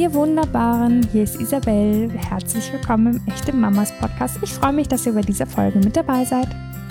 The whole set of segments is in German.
Ihr Wunderbaren, hier ist Isabel. Herzlich willkommen im Echte Mamas Podcast. Ich freue mich, dass ihr bei dieser Folge mit dabei seid.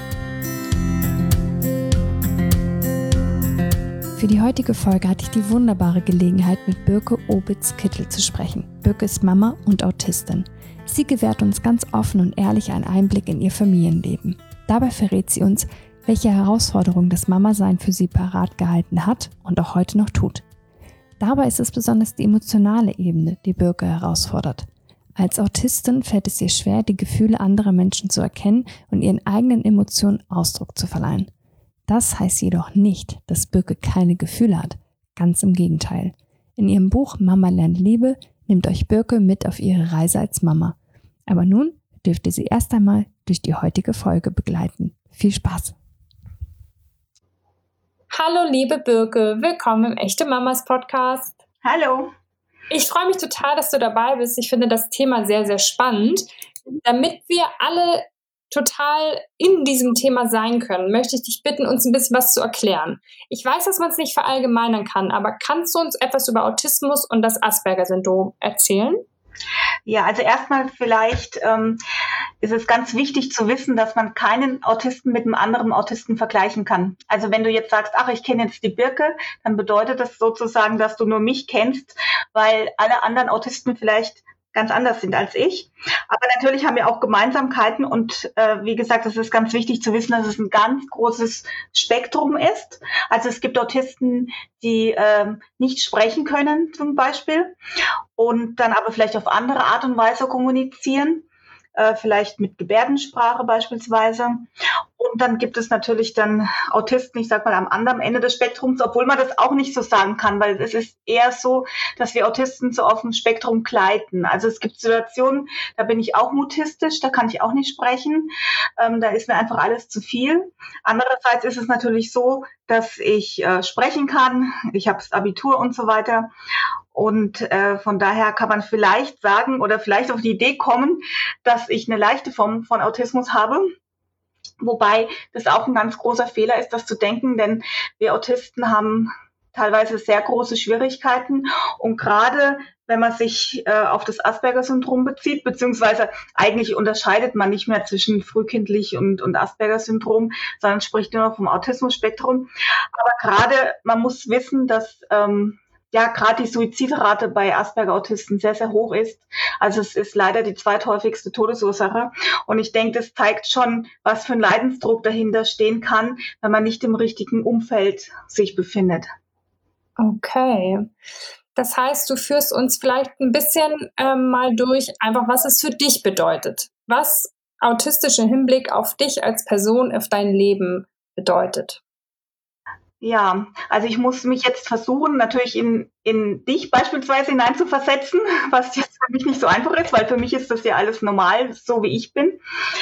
Für die heutige Folge hatte ich die wunderbare Gelegenheit, mit Birke Obitz-Kittel zu sprechen. Birke ist Mama und Autistin. Sie gewährt uns ganz offen und ehrlich einen Einblick in ihr Familienleben. Dabei verrät sie uns, welche Herausforderungen das Mama-Sein für sie parat gehalten hat und auch heute noch tut. Dabei ist es besonders die emotionale Ebene, die Birke herausfordert. Als Autistin fällt es ihr schwer, die Gefühle anderer Menschen zu erkennen und ihren eigenen Emotionen Ausdruck zu verleihen. Das heißt jedoch nicht, dass Birke keine Gefühle hat. Ganz im Gegenteil. In ihrem Buch Mama lernt Liebe nimmt euch Birke mit auf ihre Reise als Mama. Aber nun dürft ihr sie erst einmal durch die heutige Folge begleiten. Viel Spaß! Hallo liebe Birke, willkommen im Echte Mamas Podcast. Hallo. Ich freue mich total, dass du dabei bist. Ich finde das Thema sehr, sehr spannend. Damit wir alle total in diesem Thema sein können, möchte ich dich bitten, uns ein bisschen was zu erklären. Ich weiß, dass man es nicht verallgemeinern kann, aber kannst du uns etwas über Autismus und das Asperger-Syndrom erzählen? Ja, also erstmal vielleicht ist es ganz wichtig zu wissen, dass man keinen Autisten mit einem anderen Autisten vergleichen kann. Also wenn du jetzt sagst, ach, ich kenne jetzt die Birke, dann bedeutet das sozusagen, dass du nur mich kennst, weil alle anderen Autisten vielleicht ganz anders sind als ich. Aber natürlich haben wir auch Gemeinsamkeiten und wie gesagt, es ist ganz wichtig zu wissen, dass es ein ganz großes Spektrum ist. Also es gibt Autisten, die nicht sprechen können zum Beispiel und dann aber vielleicht auf andere Art und Weise kommunizieren, vielleicht mit Gebärdensprache beispielsweise. Und dann gibt es natürlich dann Autisten, ich sag mal, am anderen Ende des Spektrums, obwohl man das auch nicht so sagen kann, weil es ist eher so, dass wir Autisten so auf dem Spektrum gleiten. Also es gibt Situationen, da bin ich auch mutistisch, da kann ich auch nicht sprechen, da ist mir einfach alles zu viel. Andererseits ist es natürlich so, dass ich sprechen kann, ich habe das Abitur und so weiter. Und von daher kann man vielleicht sagen oder vielleicht auf die Idee kommen, dass ich eine leichte Form von Autismus habe. Wobei das auch ein ganz großer Fehler ist, das zu denken, denn wir Autisten haben teilweise sehr große Schwierigkeiten. Und gerade wenn man sich auf das Asperger-Syndrom bezieht, beziehungsweise eigentlich unterscheidet man nicht mehr zwischen frühkindlich und Asperger-Syndrom, sondern spricht nur noch vom Autismus-Spektrum. Aber gerade man muss wissen, dass gerade die Suizidrate bei Asperger-Autisten sehr, sehr hoch ist. Also es ist leider die zweithäufigste Todesursache. Und ich denke, das zeigt schon, was für ein Leidensdruck dahinter stehen kann, wenn man nicht im richtigen Umfeld sich befindet. Okay. Das heißt, du führst uns vielleicht ein bisschen mal durch, einfach was es für dich bedeutet. Was autistisch im Hinblick auf dich als Person, auf dein Leben bedeutet. Ja, also ich muss mich jetzt versuchen, natürlich in dich beispielsweise hineinzuversetzen, was jetzt für mich nicht so einfach ist, weil für mich ist das ja alles normal, so wie ich bin.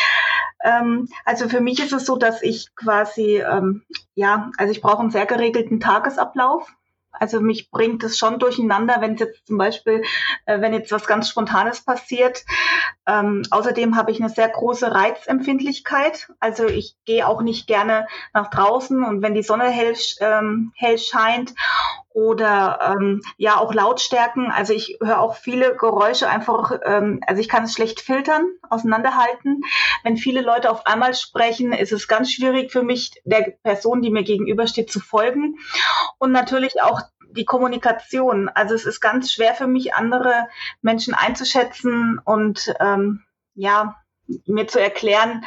Also für mich ist es so, dass ich quasi, also ich brauche einen sehr geregelten Tagesablauf. Also mich bringt es schon durcheinander, wenn es jetzt zum Beispiel, wenn jetzt was ganz Spontanes passiert. Außerdem habe ich eine sehr große Reizempfindlichkeit. Also ich gehe auch nicht gerne nach draußen und wenn die Sonne hell scheint oder auch Lautstärken. Also ich höre auch viele Geräusche einfach, also ich kann es schlecht filtern, auseinanderhalten. Wenn viele Leute auf einmal sprechen, ist es ganz schwierig für mich, der Person, die mir gegenübersteht, zu folgen. Und natürlich auch die Kommunikation. Also es ist ganz schwer für mich, andere Menschen einzuschätzen und mir zu erklären,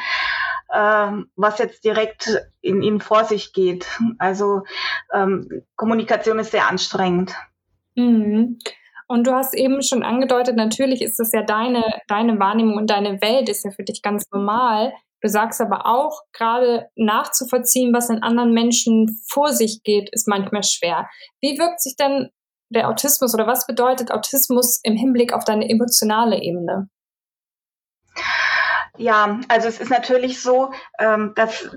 was jetzt direkt in ihnen vor sich geht. Also Kommunikation ist sehr anstrengend. Mhm. Und du hast eben schon angedeutet, natürlich ist das ja deine Wahrnehmung und deine Welt ist ja für dich ganz normal. Du sagst aber auch, gerade nachzuvollziehen, was in anderen Menschen vor sich geht, ist manchmal schwer. Wie wirkt sich denn der Autismus oder was bedeutet Autismus im Hinblick auf deine emotionale Ebene? Ja, also es ist natürlich so, dass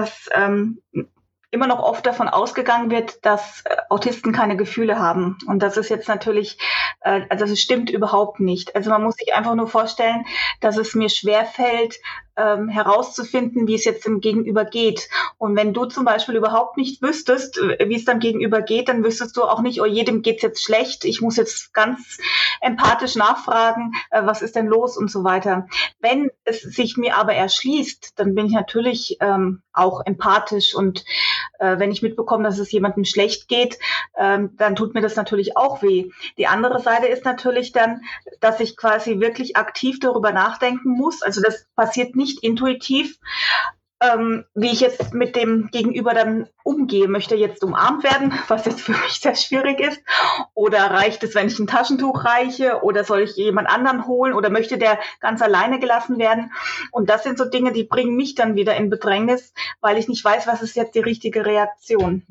immer noch oft davon ausgegangen wird, dass Autisten keine Gefühle haben. Und das ist jetzt natürlich, also es stimmt überhaupt nicht. Also man muss sich einfach nur vorstellen, dass es mir schwerfällt, herauszufinden, wie es jetzt dem Gegenüber geht. Und wenn du zum Beispiel überhaupt nicht wüsstest, wie es dann gegenüber geht, dann wüsstest du auch nicht, oh, jedem geht's jetzt schlecht, ich muss jetzt ganz empathisch nachfragen, was ist denn los und so weiter. Wenn es sich mir aber erschließt, dann bin ich natürlich auch empathisch und wenn ich mitbekomme, dass es jemandem schlecht geht, dann tut mir das natürlich auch weh. Die andere Seite ist natürlich dann, dass ich quasi wirklich aktiv darüber nachdenken muss. Also das passiert nicht intuitiv, wie ich jetzt mit dem Gegenüber dann umgehe. Möchte er jetzt umarmt werden, was jetzt für mich sehr schwierig ist? Oder reicht es, wenn ich ein Taschentuch reiche? Oder soll ich jemand anderen holen? Oder möchte der ganz alleine gelassen werden? Und das sind so Dinge, die bringen mich dann wieder in Bedrängnis, weil ich nicht weiß, was ist jetzt die richtige Reaktion.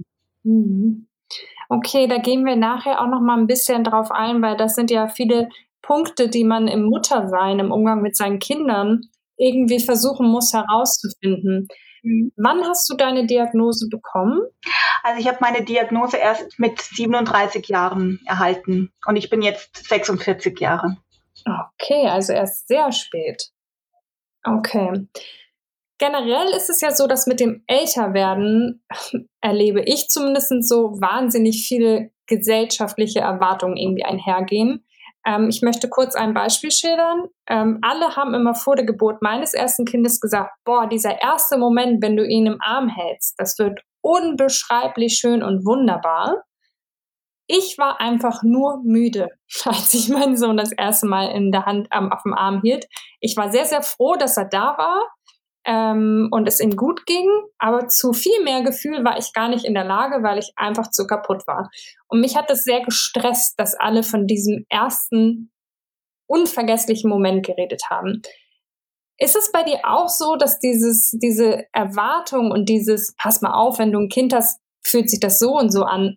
Okay, da gehen wir nachher auch noch mal ein bisschen drauf ein, weil das sind ja viele Punkte, die man im Muttersein, im Umgang mit seinen Kindern irgendwie versuchen muss herauszufinden. Wann hast du deine Diagnose bekommen? Also ich habe meine Diagnose erst mit 37 Jahren erhalten und ich bin jetzt 46 Jahre. Okay, also erst sehr spät. Okay. Generell ist es ja so, dass mit dem Älterwerden erlebe ich zumindest so wahnsinnig viele gesellschaftliche Erwartungen irgendwie einhergehen. Ich möchte kurz ein Beispiel schildern. Alle haben immer vor der Geburt meines ersten Kindes gesagt, boah, dieser erste Moment, wenn du ihn im Arm hältst, das wird unbeschreiblich schön und wunderbar. Ich war einfach nur müde, als ich meinen Sohn das erste Mal in der Hand auf dem Arm hielt. Ich war sehr, sehr froh, dass er da war und es ihm gut ging, aber zu viel mehr Gefühl war ich gar nicht in der Lage, weil ich einfach zu kaputt war. Und mich hat das sehr gestresst, dass alle von diesem ersten unvergesslichen Moment geredet haben. Ist es bei dir auch so, dass diese Erwartung und dieses, pass mal auf, wenn du ein Kind hast, fühlt sich das so und so an?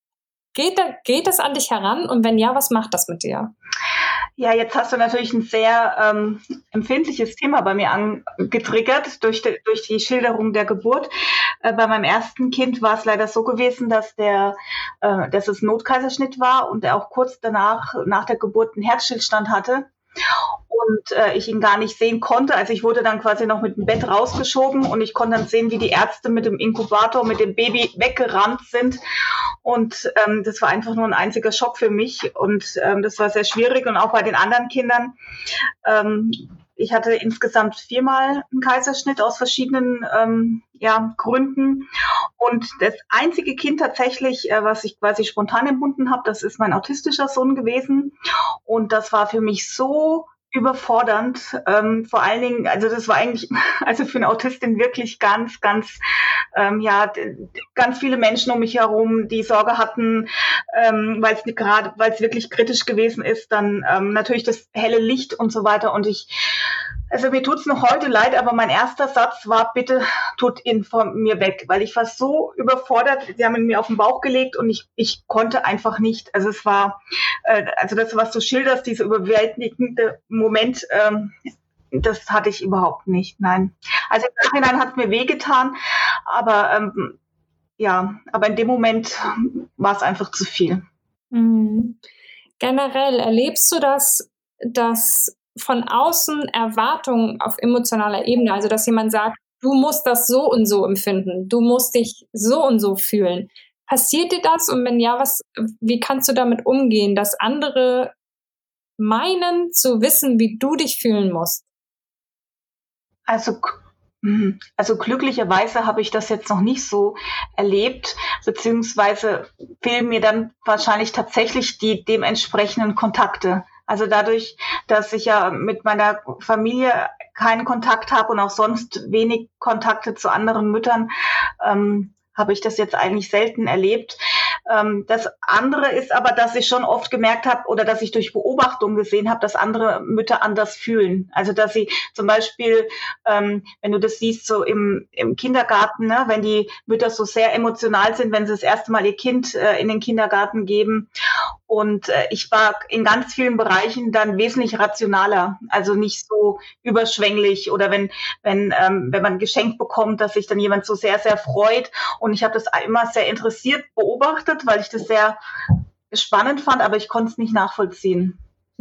Geht das an dich heran? Und wenn ja, was macht das mit dir? Ja, jetzt hast du natürlich ein sehr empfindliches Thema bei mir angetriggert durch die Schilderung der Geburt. Bei meinem ersten Kind war es leider so gewesen, dass es Notkaiserschnitt war und er auch kurz danach, nach der Geburt, einen Herzstillstand hatte. Und ich ihn gar nicht sehen konnte. Also ich wurde dann quasi noch mit dem Bett rausgeschoben und ich konnte dann sehen, wie die Ärzte mit dem Inkubator, mit dem Baby weggerannt sind. Und das war einfach nur ein einziger Schock für mich. Und das war sehr schwierig. Und auch bei den anderen Kindern. Ich hatte insgesamt 4-mal einen Kaiserschnitt aus verschiedenen Gründen. Und das einzige Kind tatsächlich, was ich quasi spontan empfunden habe, das ist mein autistischer Sohn gewesen. Und das war für mich so überfordernd. Vor allen Dingen, also das war eigentlich, also für eine Autistin wirklich ganz viele Menschen um mich herum, die Sorge hatten, weil es wirklich kritisch gewesen ist, dann natürlich das helle Licht und so weiter. Und also mir tut's noch heute leid, aber mein erster Satz war, bitte tut ihn von mir weg, weil ich war so überfordert. Sie haben ihn mir auf den Bauch gelegt und ich konnte einfach nicht. Also es war, also das, was du schilderst, dieser überwältigende Moment, das hatte ich überhaupt nicht, nein. Also im Nachhinein hat es mir wehgetan, aber aber in dem Moment war es einfach zu viel. Generell erlebst du das, dass von außen Erwartungen auf emotionaler Ebene, also dass jemand sagt, du musst das so und so empfinden, du musst dich so und so fühlen. Passiert dir das? Und wenn ja, wie kannst du damit umgehen, dass andere meinen zu wissen, wie du dich fühlen musst? Also glücklicherweise habe ich das jetzt noch nicht so erlebt, beziehungsweise fehlen mir dann wahrscheinlich tatsächlich die dementsprechenden Kontakte. Also dadurch, dass ich ja mit meiner Familie keinen Kontakt habe und auch sonst wenig Kontakte zu anderen Müttern, habe ich das jetzt eigentlich selten erlebt. Das andere ist aber, dass ich schon oft gemerkt habe oder dass ich durch Beobachtung gesehen habe, dass andere Mütter anders fühlen. Also dass sie zum Beispiel, wenn du das siehst, so im Kindergarten, ne, wenn die Mütter so sehr emotional sind, wenn sie das erste Mal ihr Kind in den Kindergarten geben. Und ich war in ganz vielen Bereichen dann wesentlich rationaler, also nicht so überschwänglich oder wenn man geschenkt bekommt, dass sich dann jemand so sehr, sehr freut. Und ich habe das immer sehr interessiert beobachtet, weil ich das sehr spannend fand, aber ich konnte es nicht nachvollziehen.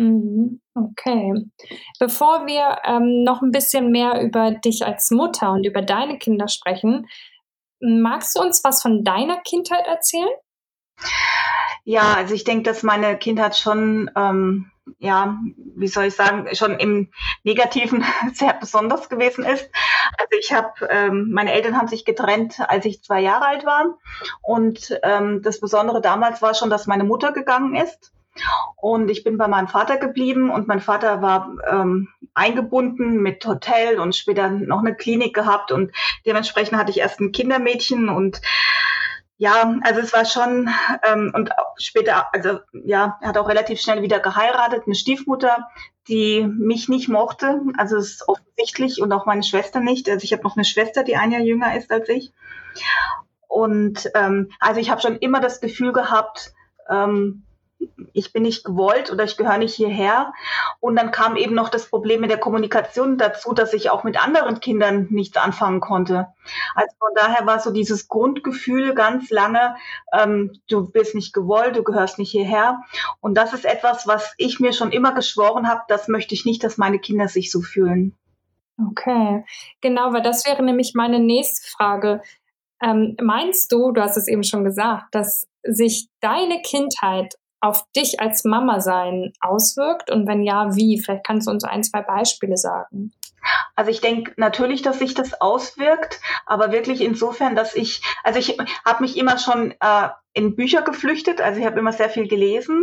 Okay. Bevor wir noch ein bisschen mehr über dich als Mutter und über deine Kinder sprechen, Magst du uns was von deiner Kindheit erzählen? Ja, also ich denke, dass meine Kindheit schon, wie soll ich sagen, schon im Negativen sehr besonders gewesen ist. Also meine Eltern haben sich getrennt, als ich 2 Jahre alt war. Und das Besondere damals war schon, dass meine Mutter gegangen ist. Und ich bin bei meinem Vater geblieben und mein Vater war eingebunden mit Hotel und später noch eine Klinik gehabt und dementsprechend hatte ich erst ein Kindermädchen und ja, also es war schon und auch später, also ja, er hat auch relativ schnell wieder geheiratet, eine Stiefmutter, die mich nicht mochte, also es ist offensichtlich und auch meine Schwester nicht. Also ich habe noch eine Schwester, die 1 Jahr jünger ist als ich. Und also ich habe schon immer das Gefühl gehabt, ich bin nicht gewollt oder ich gehöre nicht hierher. Und dann kam eben noch das Problem mit der Kommunikation dazu, dass ich auch mit anderen Kindern nichts anfangen konnte. Also von daher war so dieses Grundgefühl ganz lange, du bist nicht gewollt, du gehörst nicht hierher. Und das ist etwas, was ich mir schon immer geschworen habe, das möchte ich nicht, dass meine Kinder sich so fühlen. Okay, genau, weil das wäre nämlich meine nächste Frage. Meinst du hast es eben schon gesagt, dass sich deine Kindheit auf dich als Mama sein auswirkt? Und wenn ja, wie? Vielleicht kannst du uns 1, 2 Beispiele sagen. Also ich denke natürlich, dass sich das auswirkt, aber wirklich insofern, dass ich habe mich immer schon in Bücher geflüchtet, also ich habe immer sehr viel gelesen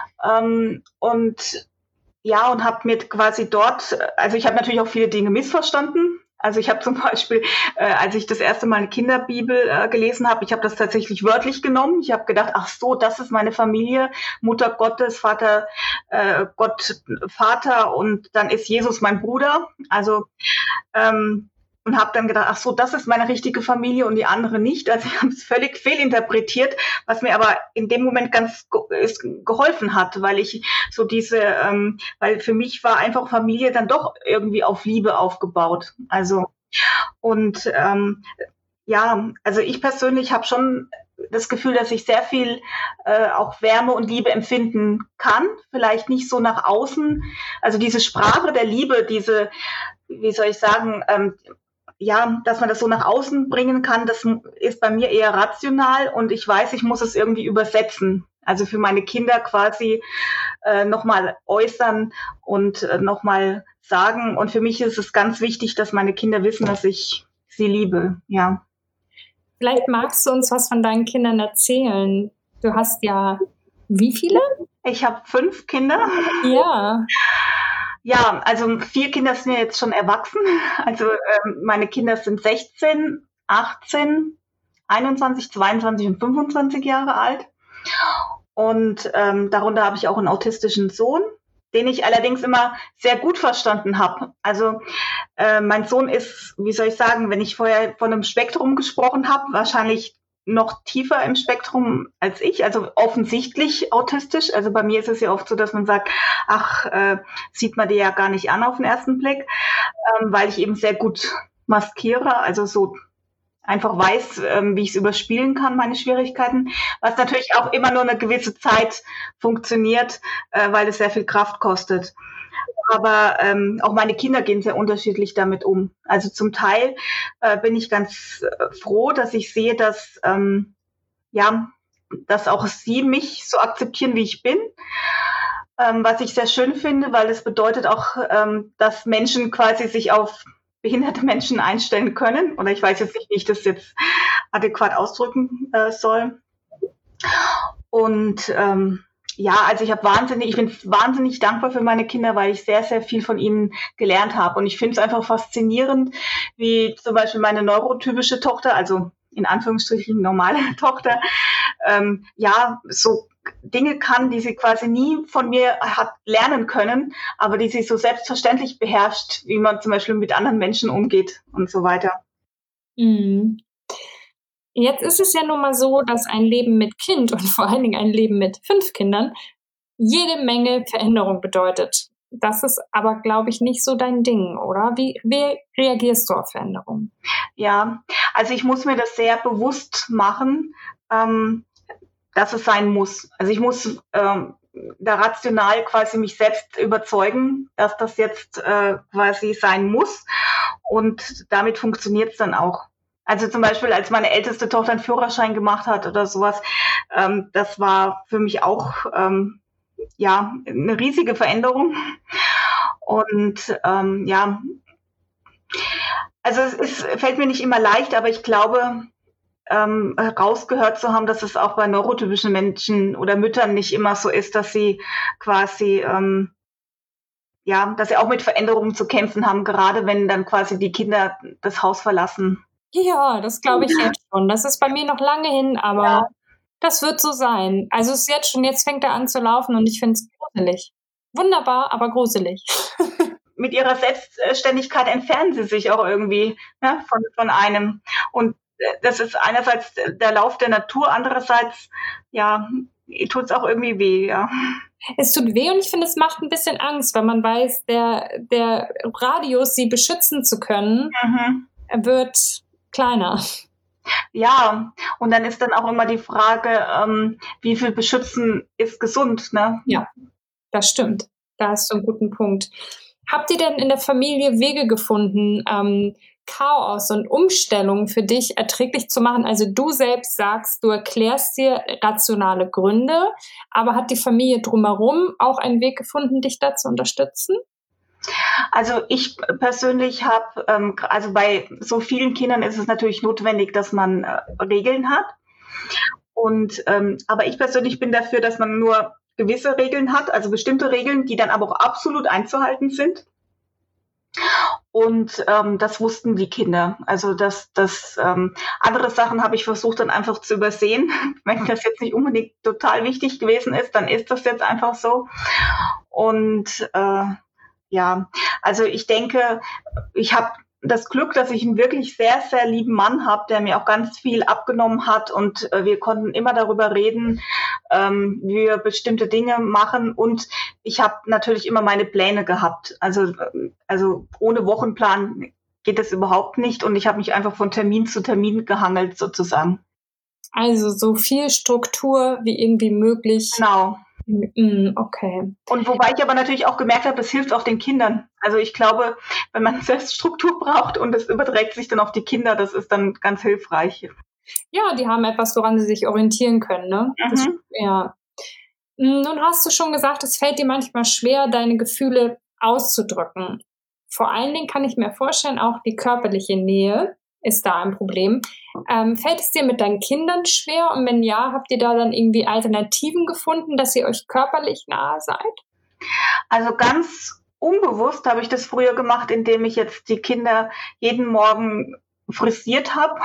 und habe mir quasi dort, also ich habe natürlich auch viele Dinge missverstanden. Also ich habe zum Beispiel, als ich das erste Mal eine Kinderbibel gelesen habe, ich habe das tatsächlich wörtlich genommen. Ich habe gedacht, ach so, das ist meine Familie, Mutter Gottes, Vater Gott, Vater und dann ist Jesus mein Bruder. Also und habe dann gedacht, ach so, das ist meine richtige Familie und die andere nicht. Also ich habe es völlig fehlinterpretiert, was mir aber in dem Moment ganz geholfen hat, weil ich so weil für mich war einfach Familie dann doch irgendwie auf Liebe aufgebaut. Also und also ich persönlich habe schon das Gefühl, dass ich sehr viel auch Wärme und Liebe empfinden kann. Vielleicht nicht so nach außen. Also diese Sprache der Liebe, wie soll ich sagen, dass man das so nach außen bringen kann, das ist bei mir eher rational und ich weiß, ich muss es irgendwie übersetzen. Also für meine Kinder quasi nochmal äußern und nochmal sagen. Und für mich ist es ganz wichtig, dass meine Kinder wissen, dass ich sie liebe, ja. Vielleicht magst du uns was von deinen Kindern erzählen. Du hast ja wie viele? Ich habe 5 Kinder. Ja. Ja, also 4 Kinder sind ja jetzt schon erwachsen. Also meine Kinder sind 16, 18, 21, 22 und 25 Jahre alt. Und darunter habe ich auch einen autistischen Sohn, den ich allerdings immer sehr gut verstanden habe. Also mein Sohn ist, wie soll ich sagen, wenn ich vorher von einem Spektrum gesprochen habe, wahrscheinlich noch tiefer im Spektrum als ich, also offensichtlich autistisch. Also bei mir ist es ja oft so, dass man sagt, sieht man dir ja gar nicht an auf den ersten Blick, weil ich eben sehr gut maskiere, also so einfach weiß, wie ich es überspielen kann, meine Schwierigkeiten, was natürlich auch immer nur eine gewisse Zeit funktioniert, weil es sehr viel Kraft kostet. Aber auch meine Kinder gehen sehr unterschiedlich damit um. Also zum Teil bin ich ganz froh, dass ich sehe, dass auch sie mich so akzeptieren, wie ich bin. Was ich sehr schön finde, weil es bedeutet auch, dass Menschen quasi sich auf behinderte Menschen einstellen können. Oder ich weiß jetzt nicht, wie ich das jetzt adäquat ausdrücken soll. Und also ich bin wahnsinnig dankbar für meine Kinder, weil ich sehr, sehr viel von ihnen gelernt habe. Und ich finde es einfach faszinierend, wie zum Beispiel meine neurotypische Tochter, also in Anführungsstrichen normale Tochter, so Dinge kann, die sie quasi nie von mir hat lernen können, aber die sie so selbstverständlich beherrscht, wie man zum Beispiel mit anderen Menschen umgeht und so weiter. Mhm. Jetzt ist es ja nun mal so, dass ein Leben mit Kind und vor allen Dingen ein Leben mit 5 Kindern jede Menge Veränderung bedeutet. Das ist aber, glaube ich, nicht so dein Ding, oder? Wie reagierst du auf Veränderung? Ja, also ich muss mir das sehr bewusst machen, dass es sein muss. Also ich muss da rational quasi mich selbst überzeugen, dass das jetzt quasi sein muss und damit funktioniert es dann auch. Also zum Beispiel, als meine älteste Tochter einen Führerschein gemacht hat oder sowas, das war für mich auch eine riesige Veränderung. Und also es fällt mir nicht immer leicht, aber ich glaube, rausgehört zu haben, dass es auch bei neurotypischen Menschen oder Müttern nicht immer so ist, dass sie quasi dass sie auch mit Veränderungen zu kämpfen haben, gerade wenn dann quasi die Kinder das Haus verlassen. Ja, das glaube ich jetzt schon. Das ist bei mir noch lange hin, aber das wird so sein. Also es ist jetzt fängt er an zu laufen und ich finde es gruselig. Wunderbar, aber gruselig. Mit ihrer Selbstständigkeit entfernen sie sich auch irgendwie von einem. Und das ist einerseits der Lauf der Natur, andererseits, tut es auch irgendwie weh, ja. Es tut weh und ich finde, es macht ein bisschen Angst, weil man weiß, der Radius, sie beschützen zu können, wird kleiner. Ja, und dann ist dann auch immer die Frage, wie viel beschützen ist gesund, ne? Ja, das stimmt. Da hast du einen guten Punkt. Habt ihr denn in der Familie Wege gefunden, Chaos und Umstellungen für dich erträglich zu machen? Also du selbst sagst, du erklärst dir rationale Gründe, aber hat die Familie drumherum auch einen Weg gefunden, dich da zu unterstützen? Also ich persönlich habe, also bei so vielen Kindern ist es natürlich notwendig, dass man Regeln hat. Und aber ich persönlich bin dafür, dass man nur gewisse Regeln hat, also bestimmte Regeln, die dann aber auch absolut einzuhalten sind. Und das wussten die Kinder. Also andere Sachen habe ich versucht dann einfach zu übersehen. Wenn das jetzt nicht unbedingt total wichtig gewesen ist, dann ist das jetzt einfach so. Und also ich denke, ich habe das Glück, dass ich einen wirklich sehr, sehr lieben Mann habe, der mir auch ganz viel abgenommen hat und wir konnten immer darüber reden, wie wir bestimmte Dinge machen und ich habe natürlich immer meine Pläne gehabt. Also ohne Wochenplan geht das überhaupt nicht und ich habe mich einfach von Termin zu Termin gehangelt sozusagen. Also so viel Struktur wie irgendwie möglich. Genau. Okay. Und wobei ich aber natürlich auch gemerkt habe, das hilft auch den Kindern. Also ich glaube, wenn man selbst Struktur braucht und es überträgt sich dann auf die Kinder, das ist dann ganz hilfreich. Ja, die haben etwas, woran sie sich orientieren können, ne? Ja. Nun hast du schon gesagt, es fällt dir manchmal schwer, deine Gefühle auszudrücken. Vor allen Dingen kann ich mir vorstellen, auch die körperliche Nähe ist da ein Problem. Fällt es dir mit deinen Kindern schwer? Und wenn ja, habt ihr da dann irgendwie Alternativen gefunden, dass ihr euch körperlich nahe seid? Also ganz unbewusst habe ich das früher gemacht, indem ich jetzt die Kinder jeden Morgen frisiert habe.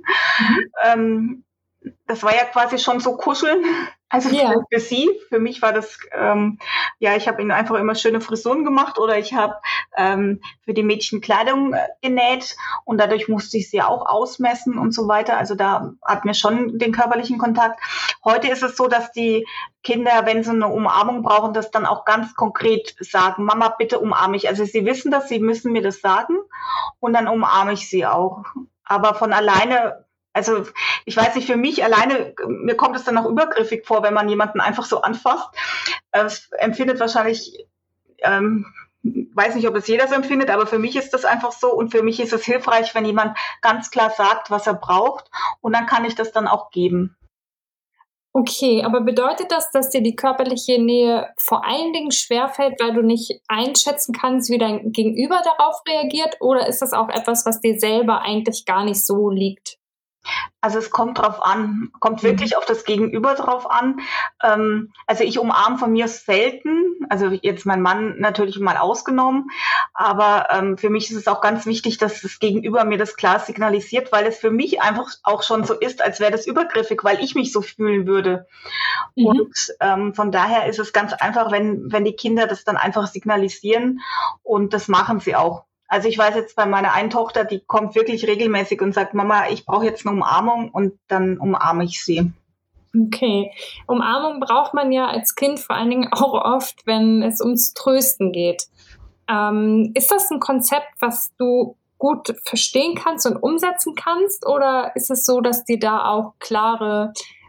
Das war ja quasi schon so Kuscheln. Also für sie, für mich war das, ich habe ihnen einfach immer schöne Frisuren gemacht oder ich habe für die Mädchen Kleidung genäht und dadurch musste ich sie auch ausmessen und so weiter. Also da hatten wir schon den körperlichen Kontakt. Heute ist es so, dass die Kinder, wenn sie eine Umarmung brauchen, das dann auch ganz konkret sagen, Mama, bitte umarme mich. Also sie wissen das, sie müssen mir das sagen und dann umarme ich sie auch. Aber von alleine, also ich weiß nicht, für mich alleine, mir kommt es dann auch übergriffig vor, wenn man jemanden einfach so anfasst. Es empfindet wahrscheinlich, weiß nicht, ob es jeder so empfindet, aber für mich ist das einfach so und für mich ist es hilfreich, wenn jemand ganz klar sagt, was er braucht und dann kann ich das dann auch geben. Okay, aber bedeutet das, dass dir die körperliche Nähe vor allen Dingen schwerfällt, weil du nicht einschätzen kannst, wie dein Gegenüber darauf reagiert oder ist das auch etwas, was dir selber eigentlich gar nicht so liegt? Also es kommt drauf an, kommt wirklich auf das Gegenüber drauf an. Also ich umarme von mir selten, also jetzt mein Mann natürlich mal ausgenommen, aber für mich ist es auch ganz wichtig, dass das Gegenüber mir das klar signalisiert, weil es für mich einfach auch schon so ist, als wäre das übergriffig, weil ich mich so fühlen würde. Und von daher ist es ganz einfach, wenn die Kinder das dann einfach signalisieren und das machen sie auch. Also ich weiß jetzt bei meiner einen Tochter, die kommt wirklich regelmäßig und sagt, Mama, ich brauche jetzt eine Umarmung und dann umarme ich sie. Okay. Umarmung braucht man ja als Kind vor allen Dingen auch oft, wenn es ums Trösten geht. Ist das ein Konzept, was du gut verstehen kannst und umsetzen kannst? Oder ist es so, dass dir da auch klare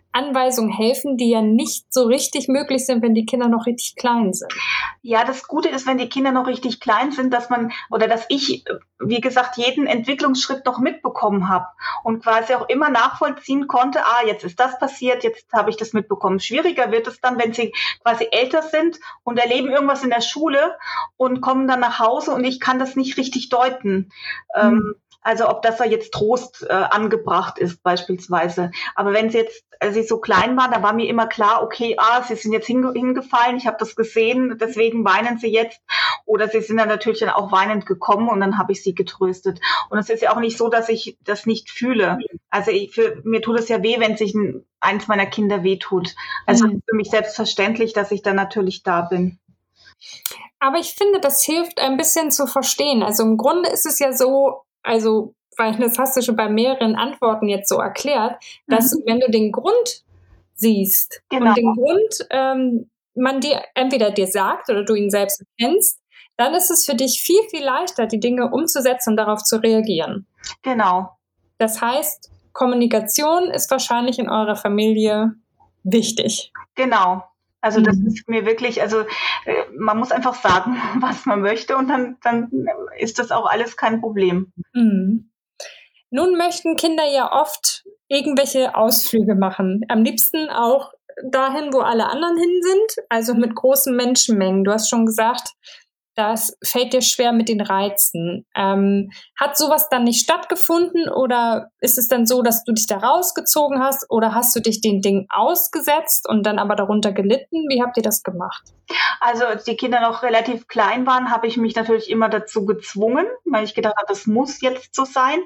Anweisungen helfen, die ja nicht so richtig möglich sind, wenn die Kinder noch richtig klein sind. Ja, das Gute ist, wenn die Kinder noch richtig klein sind, dass ich, wie gesagt, jeden Entwicklungsschritt noch mitbekommen habe und quasi auch immer nachvollziehen konnte, jetzt ist das passiert, jetzt habe ich das mitbekommen. Schwieriger wird es dann, wenn sie quasi älter sind und erleben irgendwas in der Schule und kommen dann nach Hause und ich kann das nicht richtig deuten. Also ob das da jetzt Trost angebracht ist beispielsweise. Aber wenn sie jetzt, als sie so klein waren, da war mir immer klar, okay, sie sind jetzt hingefallen, ich habe das gesehen, deswegen weinen sie jetzt. Oder sie sind dann natürlich dann auch weinend gekommen und dann habe ich sie getröstet. Und es ist ja auch nicht so, dass ich das nicht fühle. Also mir tut es ja weh, wenn sich eins meiner Kinder wehtut. Also für mich selbstverständlich, dass ich dann natürlich da bin. Aber ich finde, das hilft ein bisschen zu verstehen. Also im Grunde ist es ja so, weil das hast du schon bei mehreren Antworten jetzt so erklärt, dass wenn du den Grund siehst und den Grund man dir entweder dir sagt oder du ihn selbst kennst, dann ist es für dich viel, viel leichter, die Dinge umzusetzen und darauf zu reagieren. Genau. Das heißt, Kommunikation ist wahrscheinlich in eurer Familie wichtig. Genau. Also das ist mir wirklich, man muss einfach sagen, was man möchte und dann ist das auch alles kein Problem. Nun möchten Kinder ja oft irgendwelche Ausflüge machen. Am liebsten auch dahin, wo alle anderen hin sind, also mit großen Menschenmengen. Du hast schon gesagt, das fällt dir schwer mit den Reizen. Hat sowas dann nicht stattgefunden oder ist es dann so, dass du dich da rausgezogen hast oder hast du dich den Dingen ausgesetzt und dann aber darunter gelitten? Wie habt ihr das gemacht? Also als die Kinder noch relativ klein waren, habe ich mich natürlich immer dazu gezwungen, weil ich gedacht habe, das muss jetzt so sein.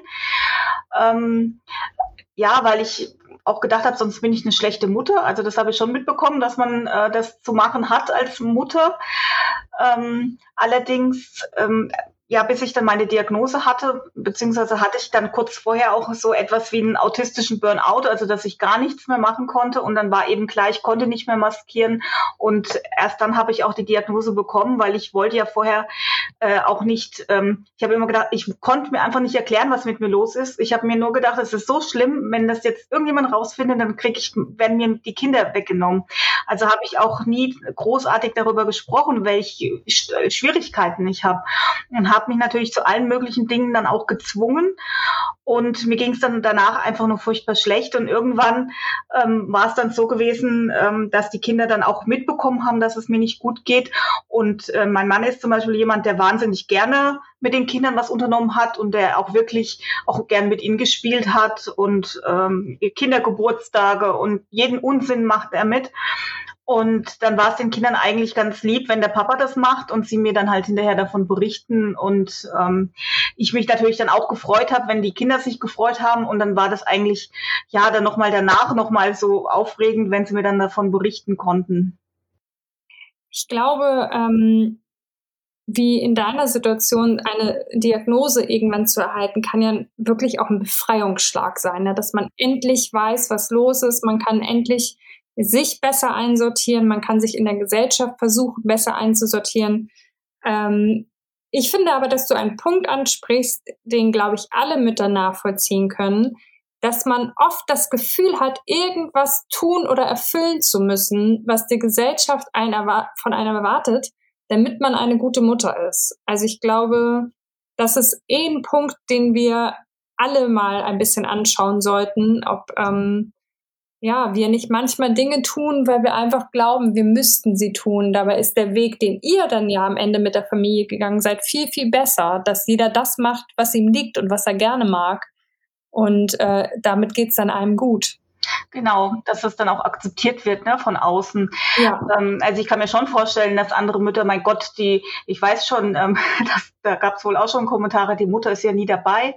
Weil ich auch gedacht habe, sonst bin ich eine schlechte Mutter. Also das habe ich schon mitbekommen, dass man das zu machen hat als Mutter. Allerdings, bis ich dann meine Diagnose hatte, beziehungsweise hatte ich dann kurz vorher auch so etwas wie einen autistischen Burnout, also dass ich gar nichts mehr machen konnte und dann war eben klar, ich konnte nicht mehr maskieren und erst dann habe ich auch die Diagnose bekommen, weil ich wollte ja vorher auch nicht, ich habe immer gedacht, ich konnte mir einfach nicht erklären, was mit mir los ist. Ich habe mir nur gedacht, es ist so schlimm, wenn das jetzt irgendjemand rausfindet, dann werden mir die Kinder weggenommen. Also habe ich auch nie großartig darüber gesprochen, welche Schwierigkeiten ich habe und habe mich natürlich zu allen möglichen Dingen dann auch gezwungen und mir ging es dann danach einfach nur furchtbar schlecht und irgendwann war es dann so gewesen, dass die Kinder dann auch mitbekommen haben, dass es mir nicht gut geht und mein Mann ist zum Beispiel jemand, der wahnsinnig gerne mit den Kindern was unternommen hat und der auch wirklich auch gern mit ihnen gespielt hat und Kindergeburtstage und jeden Unsinn macht er mit. Und dann war es den Kindern eigentlich ganz lieb, wenn der Papa das macht und sie mir dann halt hinterher davon berichten und ich mich natürlich dann auch gefreut habe, wenn die Kinder sich gefreut haben und dann war das eigentlich dann nochmal danach nochmal so aufregend, wenn sie mir dann davon berichten konnten. Ich glaube, wie in deiner Situation eine Diagnose irgendwann zu erhalten, kann ja wirklich auch ein Befreiungsschlag sein, ne? Dass man endlich weiß, was los ist, man kann endlich sich besser einsortieren, man kann sich in der Gesellschaft versuchen, besser einzusortieren. Ich finde aber, dass du einen Punkt ansprichst, den, glaube ich, alle Mütter nachvollziehen können, dass man oft das Gefühl hat, irgendwas tun oder erfüllen zu müssen, was die Gesellschaft von einem erwartet, damit man eine gute Mutter ist. Also ich glaube, das ist ein Punkt, den wir alle mal ein bisschen anschauen sollten, ob wir nicht manchmal Dinge tun, weil wir einfach glauben, wir müssten sie tun. Dabei ist der Weg, den ihr dann ja am Ende mit der Familie gegangen seid, viel, viel besser, dass jeder das macht, was ihm liegt und was er gerne mag. Und damit geht's dann einem gut. Genau, dass es dann auch akzeptiert wird, ne, von außen. Ja. Also ich kann mir schon vorstellen, dass andere Mütter, mein Gott, ich weiß schon, da gab es wohl auch schon Kommentare, die Mutter ist ja nie dabei.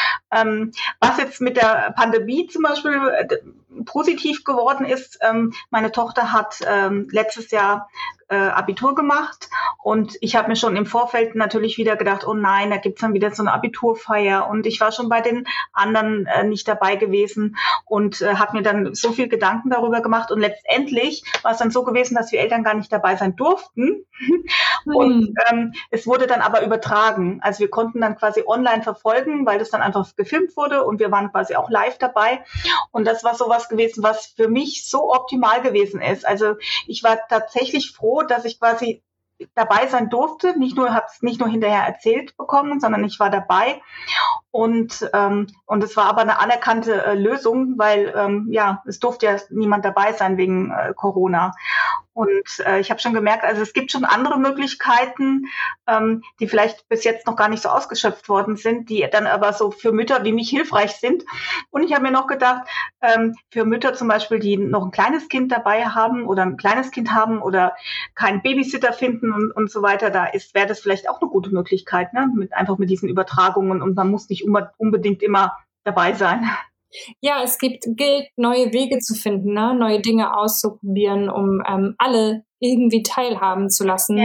Was jetzt mit der Pandemie zum Beispiel positiv geworden ist, meine Tochter hat letztes Jahr Abitur gemacht und ich habe mir schon im Vorfeld natürlich wieder gedacht, oh nein, da gibt's dann wieder so eine Abiturfeier und ich war schon bei den anderen nicht dabei gewesen und habe mir dann so viel Gedanken darüber gemacht und letztendlich war es dann so gewesen, dass wir Eltern gar nicht dabei sein durften und es wurde dann aber übertragen, also wir konnten dann quasi online verfolgen, weil das dann einfach gefilmt wurde und wir waren quasi auch live dabei und das war sowas was gewesen, was für mich so optimal gewesen ist. Also ich war tatsächlich froh, dass ich quasi dabei sein durfte. Habe es nicht nur hinterher erzählt bekommen, sondern ich war dabei. Und es war aber eine anerkannte Lösung, weil es durfte ja niemand dabei sein wegen Corona. Und ich habe schon gemerkt, also es gibt schon andere Möglichkeiten, die vielleicht bis jetzt noch gar nicht so ausgeschöpft worden sind, die dann aber so für Mütter wie mich hilfreich sind. Und ich habe mir noch gedacht, für Mütter zum Beispiel, die noch ein kleines Kind dabei haben oder ein kleines Kind haben oder keinen Babysitter finden und so weiter, wäre das vielleicht auch eine gute Möglichkeit, ne? Einfach mit diesen Übertragungen, und man muss nicht unbedingt immer dabei sein. Ja, es gilt, neue Wege zu finden, ne? Neue Dinge auszuprobieren, um alle irgendwie teilhaben zu lassen,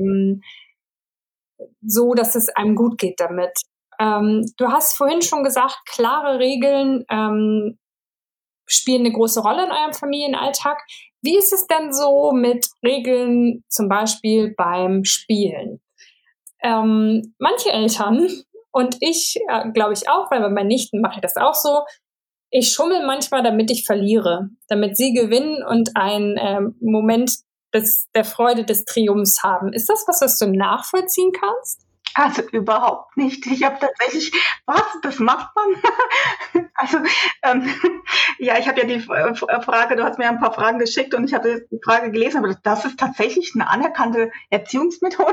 so dass es einem gut geht damit. Du hast vorhin schon gesagt, klare Regeln spielen eine große Rolle in eurem Familienalltag. Wie ist es denn so mit Regeln, zum Beispiel beim Spielen? Manche Eltern, und ich glaube ich auch, weil bei meinen Nichten mache ich das auch so, ich schummel manchmal, damit ich verliere, damit sie gewinnen und einen Moment der Freude, des Triumphs haben. Ist das was du nachvollziehen kannst? Also überhaupt nicht. Ich habe tatsächlich, das macht man? Also ich habe ja die Frage, du hast mir ein paar Fragen geschickt und ich habe die Frage gelesen, aber das ist tatsächlich eine anerkannte Erziehungsmethode.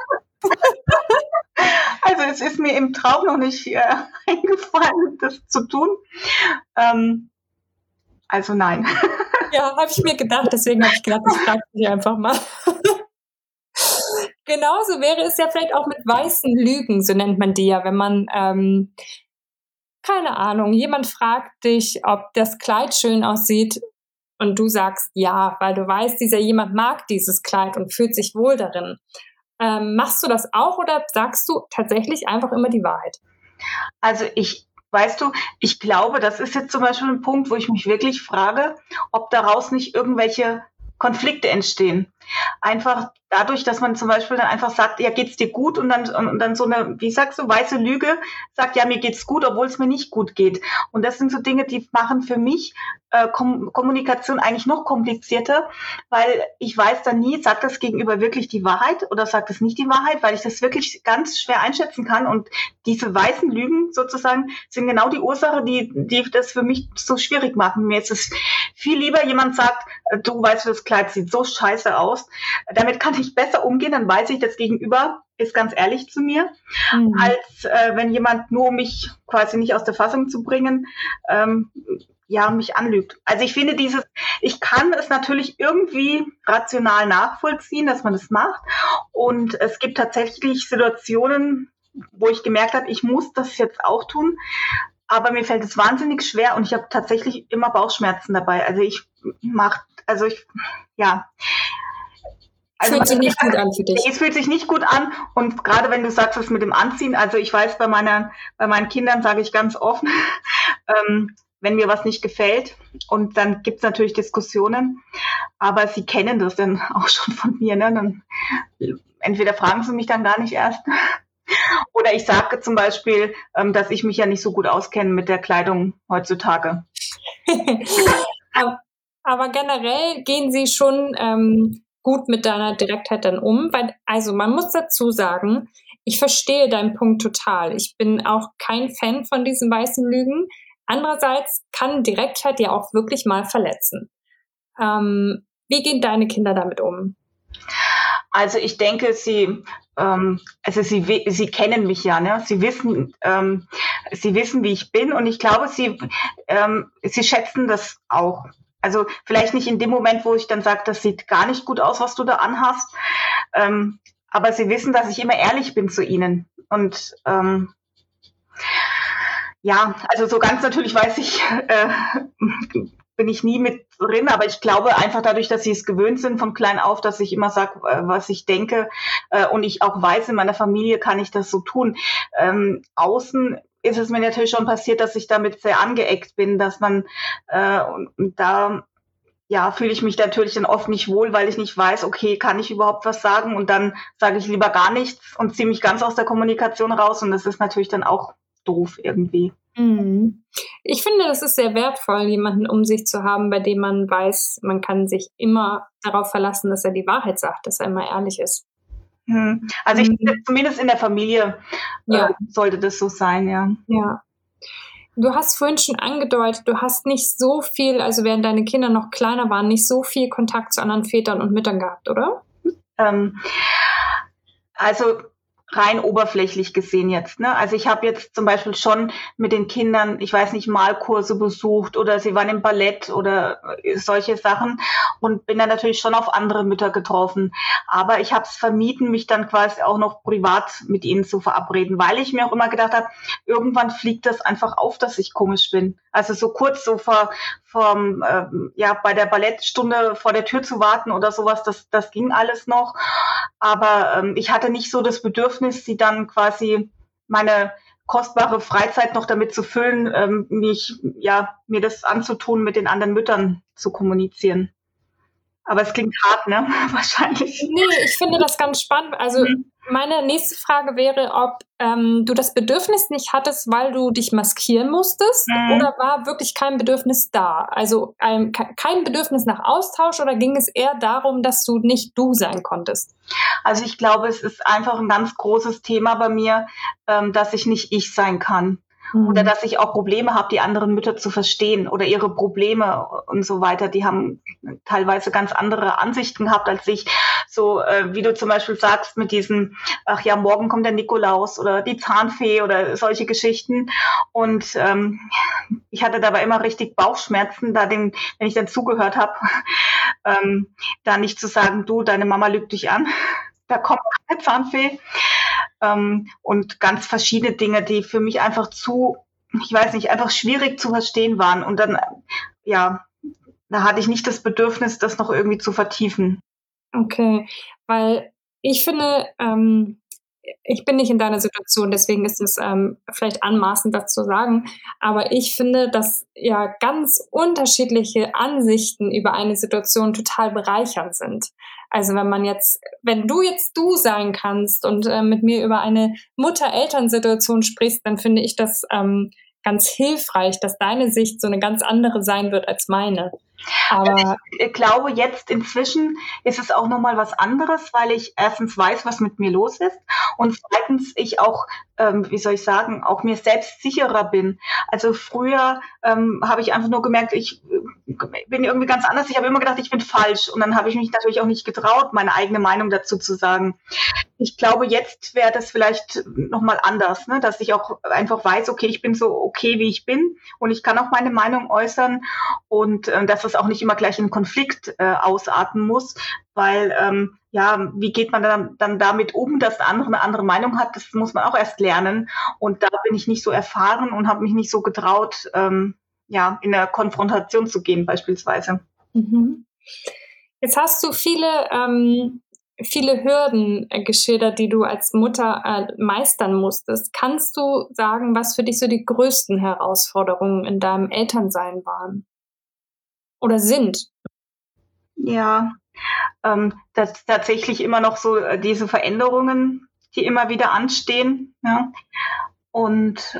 Also es ist mir im Traum noch nicht eingefallen, das zu tun. Also nein. Ja, habe ich mir gedacht, deswegen habe ich gedacht, ich frage dich einfach mal. Genauso wäre es ja vielleicht auch mit weißen Lügen, so nennt man die ja, wenn man, keine Ahnung, jemand fragt dich, ob das Kleid schön aussieht und du sagst ja, weil du weißt, dieser jemand mag dieses Kleid und fühlt sich wohl darin. Machst du das auch oder sagst du tatsächlich einfach immer die Wahrheit? Also ich glaube, das ist jetzt zum Beispiel ein Punkt, wo ich mich wirklich frage, ob daraus nicht irgendwelche Konflikte entstehen. Einfach dadurch, dass man zum Beispiel dann einfach sagt, ja, geht's dir gut? Und dann so eine, wie sagst du, weiße Lüge sagt, ja, mir geht's gut, obwohl es mir nicht gut geht. Und das sind so Dinge, die machen für mich Kommunikation eigentlich noch komplizierter, weil ich weiß dann nie, sagt das Gegenüber wirklich die Wahrheit oder sagt es nicht die Wahrheit, weil ich das wirklich ganz schwer einschätzen kann. Und diese weißen Lügen sozusagen sind genau die Ursache, die das für mich so schwierig machen. Mir ist es viel lieber, jemand sagt, du weißt, das Kleid sieht so scheiße aus. Damit kann ich besser umgehen, dann weiß ich, das Gegenüber ist ganz ehrlich zu mir, als wenn jemand nur, um mich quasi nicht aus der Fassung zu bringen, mich anlügt. Also ich finde ich kann es natürlich irgendwie rational nachvollziehen, dass man das macht. Und es gibt tatsächlich Situationen, wo ich gemerkt habe, ich muss das jetzt auch tun. Aber mir fällt es wahnsinnig schwer und ich habe tatsächlich immer Bauchschmerzen dabei. Fühlt sich nicht gut an für dich? Es fühlt sich nicht gut an. Und gerade wenn du sagst, das mit dem Anziehen, also ich weiß, bei meinen Kindern sage ich ganz offen, wenn mir was nicht gefällt. Und dann gibt's natürlich Diskussionen. Aber sie kennen das dann auch schon von mir. Ne? Dann, entweder fragen sie mich dann gar nicht erst. Oder ich sage zum Beispiel, dass ich mich ja nicht so gut auskenne mit der Kleidung heutzutage. Aber generell gehen sie schon gut mit deiner Direktheit dann um, weil, also man muss dazu sagen, ich verstehe deinen Punkt total. Ich bin auch kein Fan von diesen weißen Lügen. Andererseits kann Direktheit ja auch wirklich mal verletzen. Wie gehen deine Kinder damit um? Also ich denke, sie kennen mich ja, ne? Sie wissen, wie ich bin, und ich glaube, sie schätzen das auch. Also vielleicht nicht in dem Moment, wo ich dann sage, das sieht gar nicht gut aus, was du da anhast, aber sie wissen, dass ich immer ehrlich bin zu ihnen. Und also so ganz natürlich weiß ich, bin ich nie mit drin, aber ich glaube einfach dadurch, dass sie es gewöhnt sind von klein auf, dass ich immer sage, was ich denke, und ich auch weiß, in meiner Familie kann ich das so tun. Außen ist es mir natürlich schon passiert, dass ich damit sehr angeeckt bin, dass man und da fühle ich mich natürlich dann oft nicht wohl, weil ich nicht weiß, okay, kann ich überhaupt was sagen, und dann sage ich lieber gar nichts und ziehe mich ganz aus der Kommunikation raus, und das ist natürlich dann auch doof irgendwie. Ich finde, das ist sehr wertvoll, jemanden um sich zu haben, bei dem man weiß, man kann sich immer darauf verlassen, dass er die Wahrheit sagt, dass er immer ehrlich ist. Also ich finde, zumindest in der Familie sollte das so sein, ja. Ja. Du hast vorhin schon angedeutet, du hast nicht so viel, also während deine Kinder noch kleiner waren, nicht so viel Kontakt zu anderen Vätern und Müttern gehabt, oder? Also rein oberflächlich gesehen jetzt, ne? Also ich habe jetzt zum Beispiel schon mit den Kindern, ich weiß nicht, Malkurse besucht oder sie waren im Ballett oder solche Sachen und bin dann natürlich schon auf andere Mütter getroffen. Aber ich habe es vermieden, mich dann quasi auch noch privat mit ihnen zu verabreden, weil ich mir auch immer gedacht habe, irgendwann fliegt das einfach auf, dass ich komisch bin. Also so kurz so bei der Ballettstunde vor der Tür zu warten oder sowas, das ging alles noch. Aber ich hatte nicht so das Bedürfnis, sie dann quasi meine kostbare Freizeit noch damit zu füllen, mir das anzutun, mit den anderen Müttern zu kommunizieren. Aber es klingt hart, ne? Wahrscheinlich. Nee, ich finde das ganz spannend. Also meine nächste Frage wäre, ob du das Bedürfnis nicht hattest, weil du dich maskieren musstest, oder war wirklich kein Bedürfnis da? Also kein Bedürfnis nach Austausch, oder ging es eher darum, dass du nicht du sein konntest? Also ich glaube, es ist einfach ein ganz großes Thema bei mir, dass ich nicht ich sein kann. Oder dass ich auch Probleme habe, die anderen Mütter zu verstehen oder ihre Probleme und so weiter. Die haben teilweise ganz andere Ansichten gehabt als ich. So wie du zum Beispiel sagst mit diesen, ach ja, morgen kommt der Nikolaus oder die Zahnfee oder solche Geschichten. Und ich hatte dabei immer richtig Bauchschmerzen, wenn ich dann zugehört habe, da nicht zu sagen, du, deine Mama lügt dich an. Da kommt eine Zahnfee. Und ganz verschiedene Dinge, die für mich einfach einfach schwierig zu verstehen waren. Und dann, da hatte ich nicht das Bedürfnis, das noch irgendwie zu vertiefen. Okay, weil ich finde, ich bin nicht in deiner Situation, deswegen ist es vielleicht anmaßend, das zu sagen, aber ich finde, dass ja ganz unterschiedliche Ansichten über eine Situation total bereichernd sind. Also wenn du jetzt du sein kannst und mit mir über eine Mutter-Eltern-Situation sprichst, dann finde ich das ganz hilfreich, dass deine Sicht so eine ganz andere sein wird als meine. Aber ich glaube, jetzt inzwischen ist es auch nochmal was anderes, weil ich erstens weiß, was mit mir los ist und zweitens ich auch, auch mir selbst sicherer bin. Also früher habe ich einfach nur gemerkt, ich bin irgendwie ganz anders. Ich habe immer gedacht, ich bin falsch und dann habe ich mich natürlich auch nicht getraut, meine eigene Meinung dazu zu sagen. Ich glaube, jetzt wäre das vielleicht nochmal anders, ne? Dass ich auch einfach weiß, okay, ich bin so okay, wie ich bin und ich kann auch meine Meinung äußern und dass es auch nicht immer gleich in Konflikt ausarten muss, weil wie geht man dann damit um, dass der andere eine andere Meinung hat, das muss man auch erst lernen und da bin ich nicht so erfahren und habe mich nicht so getraut, in der Konfrontation zu gehen beispielsweise. Jetzt hast du viele Hürden geschildert, die du als Mutter meistern musstest. Kannst du sagen, was für dich so die größten Herausforderungen in deinem Elternsein waren? Oder sind? Ja, das tatsächlich immer noch so diese Veränderungen, die immer wieder anstehen. Ja? Und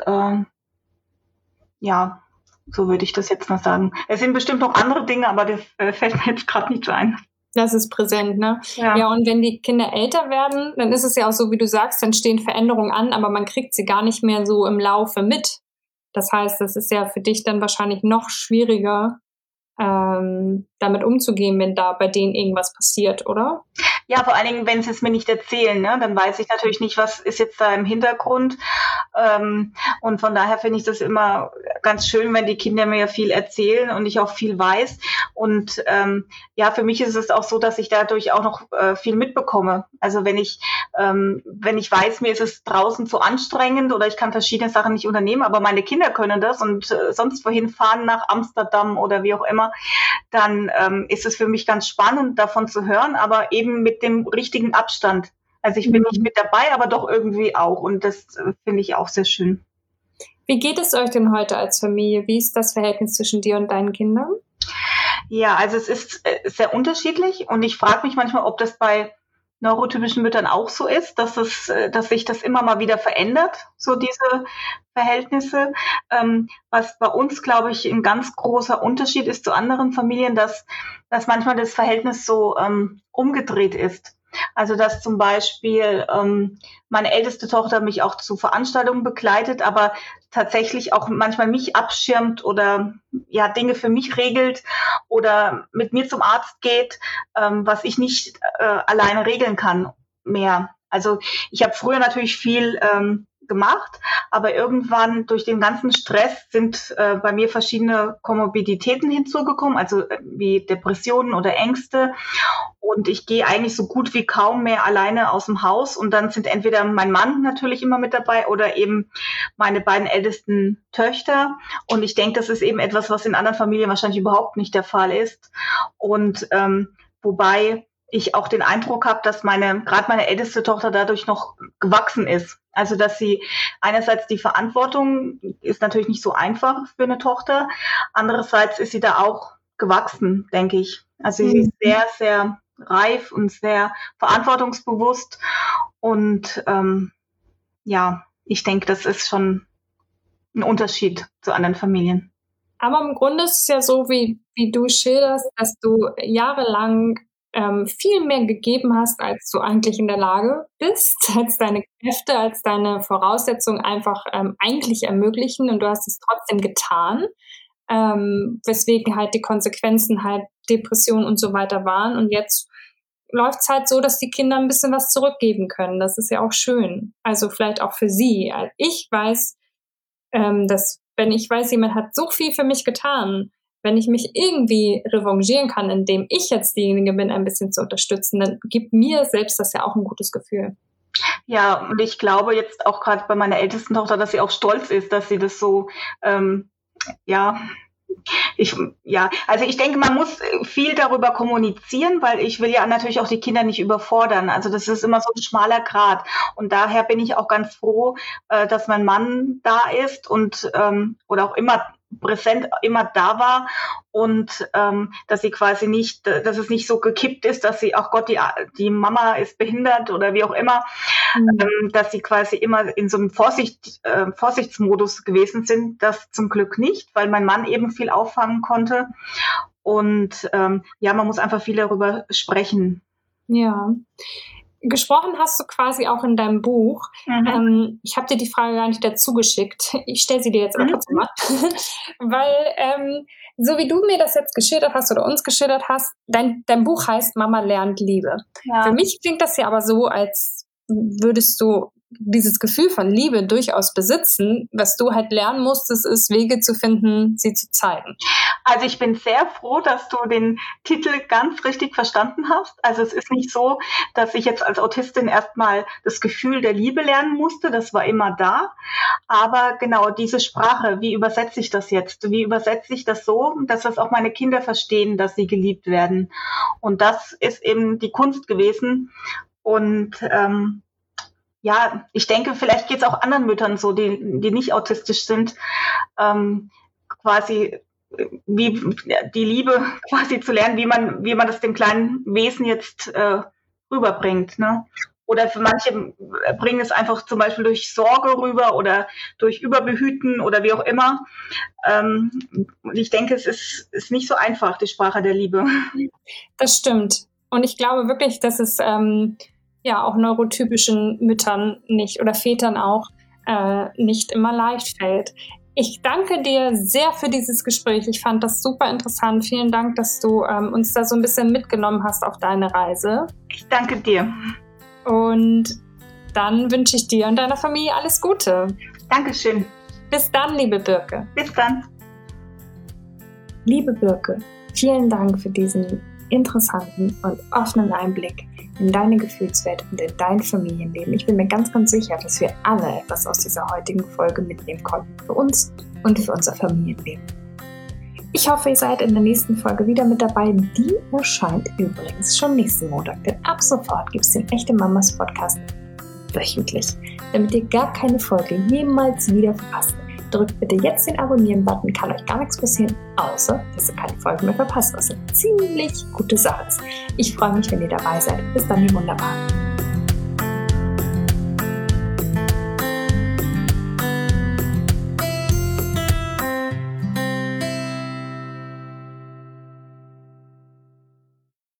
so würde ich das jetzt noch sagen. Es sind bestimmt noch andere Dinge, aber das fällt mir jetzt gerade nicht so ein. Das ist präsent, ne? Ja, und wenn die Kinder älter werden, dann ist es ja auch so, wie du sagst, dann stehen Veränderungen an, aber man kriegt sie gar nicht mehr so im Laufe mit. Das heißt, das ist ja für dich dann wahrscheinlich noch schwieriger, damit umzugehen, wenn da bei denen irgendwas passiert, oder? Ja, vor allen Dingen, wenn sie es mir nicht erzählen, ne? Dann weiß ich natürlich nicht, was ist jetzt da im Hintergrund. Und von daher finde ich das immer ganz schön, wenn die Kinder mir viel erzählen und ich auch viel weiß. Und für mich ist es auch so, dass ich dadurch auch noch viel mitbekomme. Also wenn ich weiß, mir ist es draußen zu anstrengend oder ich kann verschiedene Sachen nicht unternehmen, aber meine Kinder können das und sonst wohin fahren nach Amsterdam oder wie auch immer, dann ist es für mich ganz spannend, davon zu hören, aber eben mit dem richtigen Abstand. Also ich bin nicht mit dabei, aber doch irgendwie auch. Und das finde ich auch sehr schön. Wie geht es euch denn heute als Familie? Wie ist das Verhältnis zwischen dir und deinen Kindern? Ja, also es ist sehr unterschiedlich. Und ich frage mich manchmal, ob das bei neurotypischen Müttern auch so ist, dass sich das immer mal wieder verändert, so diese Verhältnisse. Was bei uns, glaube ich, ein ganz großer Unterschied ist zu anderen Familien, dass manchmal das Verhältnis so umgedreht ist. Also dass zum Beispiel meine älteste Tochter mich auch zu Veranstaltungen begleitet, aber tatsächlich auch manchmal mich abschirmt oder ja Dinge für mich regelt oder mit mir zum Arzt geht, was ich nicht alleine regeln kann mehr. Also ich habe früher natürlich viel gemacht, aber irgendwann durch den ganzen Stress sind bei mir verschiedene Komorbiditäten hinzugekommen, also wie Depressionen oder Ängste. Und ich gehe eigentlich so gut wie kaum mehr alleine aus dem Haus. Und dann sind entweder mein Mann natürlich immer mit dabei oder eben meine beiden ältesten Töchter. Und ich denke, das ist eben etwas, was in anderen Familien wahrscheinlich überhaupt nicht der Fall ist. Und wobei ich auch den Eindruck habe, dass gerade meine älteste Tochter dadurch noch gewachsen ist. Also dass sie einerseits die Verantwortung ist natürlich nicht so einfach für eine Tochter. Andererseits ist sie da auch gewachsen, denke ich. Also sie ist sehr, sehr reif und sehr verantwortungsbewusst. Und ich denke, das ist schon ein Unterschied zu anderen Familien. Aber im Grunde ist es ja so, wie du schilderst, dass du jahrelang viel mehr gegeben hast, als du eigentlich in der Lage bist, als deine Kräfte, als deine Voraussetzungen einfach eigentlich ermöglichen, und du hast es trotzdem getan, weswegen halt die Konsequenzen halt Depression und so weiter waren, und jetzt läuft es halt so, dass die Kinder ein bisschen was zurückgeben können. Das ist ja auch schön. Also vielleicht auch für sie. Ich weiß, dass wenn ich weiß, jemand hat so viel für mich getan, wenn ich mich irgendwie revanchieren kann, indem ich jetzt diejenige bin, ein bisschen zu unterstützen, dann gibt mir selbst das ja auch ein gutes Gefühl. Ja, und ich glaube jetzt auch gerade bei meiner ältesten Tochter, dass sie auch stolz ist, dass sie das so, also ich denke, man muss viel darüber kommunizieren, weil ich will ja natürlich auch die Kinder nicht überfordern. Also das ist immer so ein schmaler Grat. Und daher bin ich auch ganz froh, dass mein Mann da ist und oder auch immer präsent immer da war und dass sie quasi nicht, dass es nicht so gekippt ist, dass sie, ach Gott, die Mama ist behindert oder wie auch immer, dass sie quasi immer in so einem Vorsichtsmodus gewesen sind. Das zum Glück nicht, weil mein Mann eben viel auffangen konnte. Und man muss einfach viel darüber sprechen. Ja. Gesprochen hast du quasi auch in deinem Buch. Ich habe dir die Frage gar nicht dazu geschickt. Ich stelle sie dir jetzt aber trotzdem mal. Weil, so wie du mir das jetzt geschildert hast oder uns geschildert hast, dein Buch heißt Mama lernt Liebe. Ja. Für mich klingt das ja aber so, als würdest du dieses Gefühl von Liebe durchaus besitzen. Was du halt lernen musstest, ist, Wege zu finden, sie zu zeigen. Also ich bin sehr froh, dass du den Titel ganz richtig verstanden hast. Also es ist nicht so, dass ich jetzt als Autistin erstmal das Gefühl der Liebe lernen musste. Das war immer da. Aber genau diese Sprache, wie übersetze ich das jetzt? Wie übersetze ich das so, dass das auch meine Kinder verstehen, dass sie geliebt werden? Und das ist eben die Kunst gewesen. Und ich denke, vielleicht geht es auch anderen Müttern so, die nicht autistisch sind, quasi wie die Liebe quasi zu lernen, wie man das dem kleinen Wesen jetzt rüberbringt, ne? Oder für manche bringen es einfach zum Beispiel durch Sorge rüber oder durch Überbehüten oder wie auch immer. Ich denke, es ist nicht so einfach, die Sprache der Liebe. Das stimmt. Und ich glaube wirklich, dass es auch neurotypischen Müttern nicht oder Vätern auch nicht immer leicht fällt. Ich danke dir sehr für dieses Gespräch. Ich fand das super interessant. Vielen Dank, dass du uns da so ein bisschen mitgenommen hast auf deine Reise. Ich danke dir. Und dann wünsche ich dir und deiner Familie alles Gute. Dankeschön. Bis dann, liebe Birke. Bis dann. Liebe Birke, vielen Dank für diesen interessanten und offenen Einblick in deine Gefühlswelt und in dein Familienleben. Ich bin mir ganz, ganz sicher, dass wir alle etwas aus dieser heutigen Folge mitnehmen konnten für uns und für unser Familienleben. Ich hoffe, ihr seid in der nächsten Folge wieder mit dabei. Die erscheint übrigens schon nächsten Montag, denn ab sofort gibt es den Echte Mamas Podcast wöchentlich. Damit ihr gar keine Folge jemals wieder verpasst, Drückt bitte jetzt den Abonnieren-Button, kann euch gar nichts passieren, außer dass ihr keine Folge mehr verpasst, was eine ziemlich gute Sache ist. Ich freue mich, wenn ihr dabei seid. Bis dann, ihr Wunderbaren.